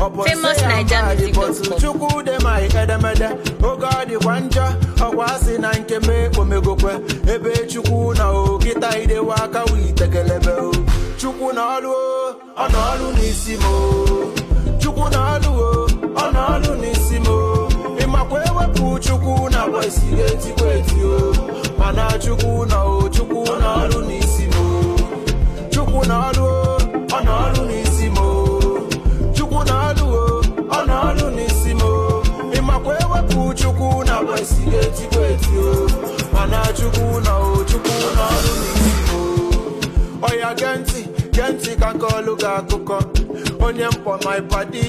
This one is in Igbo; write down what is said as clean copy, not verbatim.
Famous NigerMusic.com. Chukwu de my edemede. Oh God, the wanja. Awasi na nkeme omegokwe. Ebe chukwu na o kita ide waka witekelebe o. Chukwu na alu o, ona alu nisimo. Chukwu na alu o, ona alu nisimo. Imakwe wepu chukwu na wesi eti kweti o. Mana chukwu na o, chukwu na alu nisimo. Chukwu na alu o, ona alu nisimo. Chukwu na alu o, ona alu nisimo. Imakwe wepu chukwu na wesi eti kweti o. Mana chukwu na o, chukwu na alu nisimo. Oya genti, genti kan kolu ga kuko. Onye mpo my body.